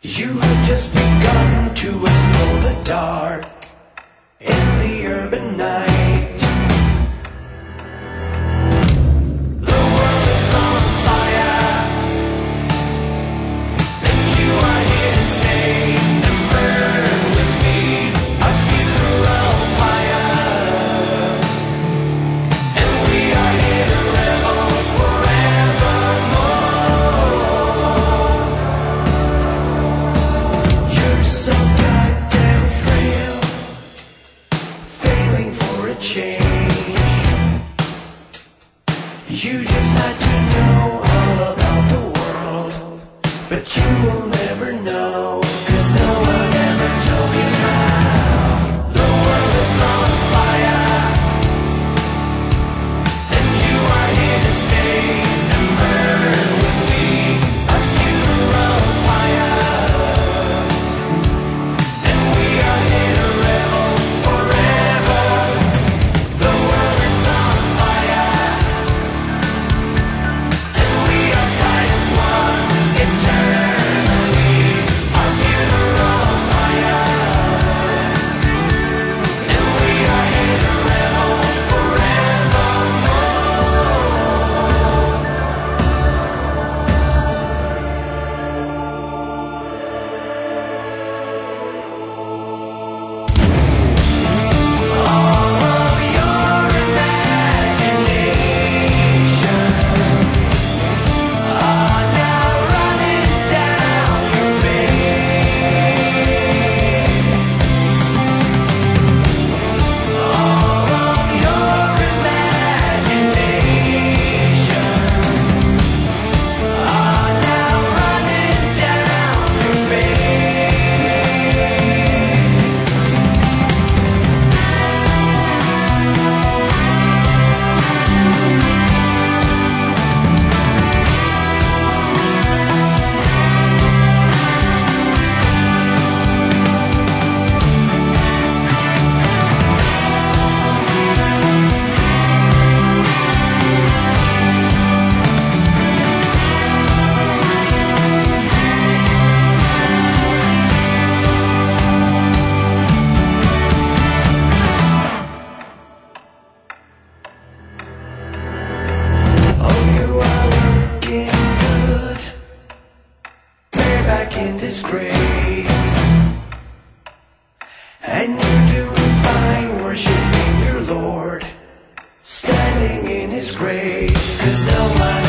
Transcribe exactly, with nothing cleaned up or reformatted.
You have just begun to explore the dark in the urban night. The world is on fire, and you are here to stay and burn with me a funeral fire. And we are here to revel forevermore. You're so goddamn frail, failing for a change. You just had to know all about the world, but you will never know, 'cause no one ever told you how. The world is on fire, and you are here to stay and burn with me a funeral fire. And we are here to revel forever. The world is on fire, and we are tied as one eternally. Our funeral fire, and we are here to revel forevermore. All of your imaginations are now running down your face. All of your imaginations are now running down your face. Oh, you are looking good, bareback in disgrace, and you're doing fine worshiping your Lord, standing in His grace, 'cause no one